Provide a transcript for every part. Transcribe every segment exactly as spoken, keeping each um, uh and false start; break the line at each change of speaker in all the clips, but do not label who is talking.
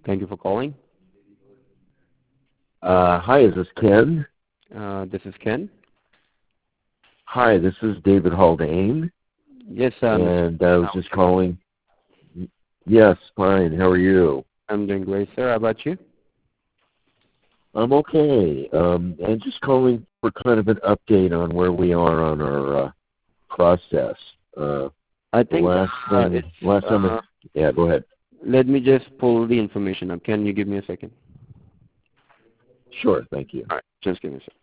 Thank you for calling.
Uh, hi, is this Ken?
Uh, this is Ken.
Hi, this is David Haldane,
Yes, um,
and I was just calling. Yes, fine. How are you?
I'm doing great, sir. How about you?
I'm okay. Um, and just calling for kind of an update on where we are on our uh, process. Uh,
I think
last
uh,
thing,
it's.
last time.
Uh,
I, yeah, go ahead.
let me just pull the information up. Can you give me a second?
Sure, thank you.
All right, just give me a second.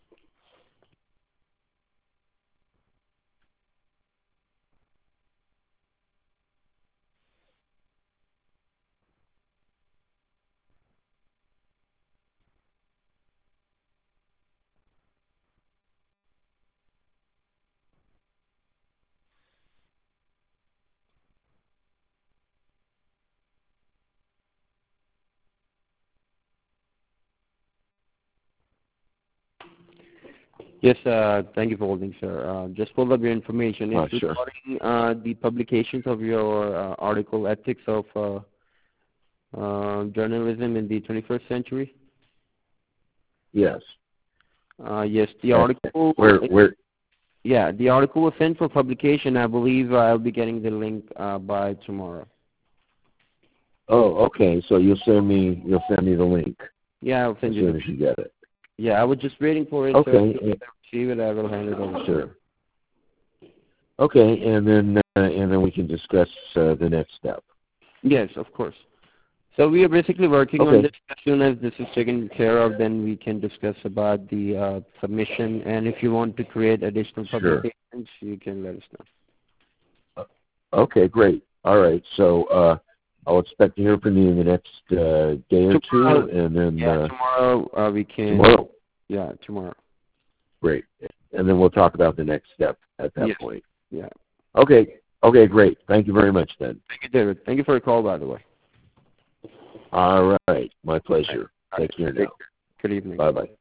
Yes, uh, thank you for holding, sir. Uh, just pull up your information.
Oh,
It's
sure.
regarding uh, the publications of your uh, article, Ethics of uh, uh, Journalism in the twenty-first Century.
Yes.
Uh, yes, the
Uh,
article.
where, where?
Yeah, the article was sent for publication. I believe I'll be getting the link uh, by tomorrow.
Oh, okay. So you'll send me, you'll send me the link
Yeah, I'll send
as
you
soon
the.
as you get it.
Yeah, I was just waiting for it.
Okay.
So if I receive it, I will hand it over to
Sure.
you.
Okay, and then uh, and then we can discuss uh, the next step.
Yes, of course. So we are basically working
Okay.
on this. As soon as this is taken care of, then we can discuss about the uh, submission. And if you want to create additional
Sure.
publications, you can let us know.
Okay, great. All right, so uh, I'll expect to hear from you in the next uh, day or
Tomorrow,
two, and then
yeah,
uh,
tomorrow uh, we can.
tomorrow.
Yeah, tomorrow.
Great, and then we'll talk about the next step at that
Yes.
point.
Yeah.
Okay. Okay, great. Thank you very much, then.
Thank you, David. Thank you for your call, by the way.
All right, my pleasure.
All right.
Take care
Take
now.
care. Good evening.
Bye bye.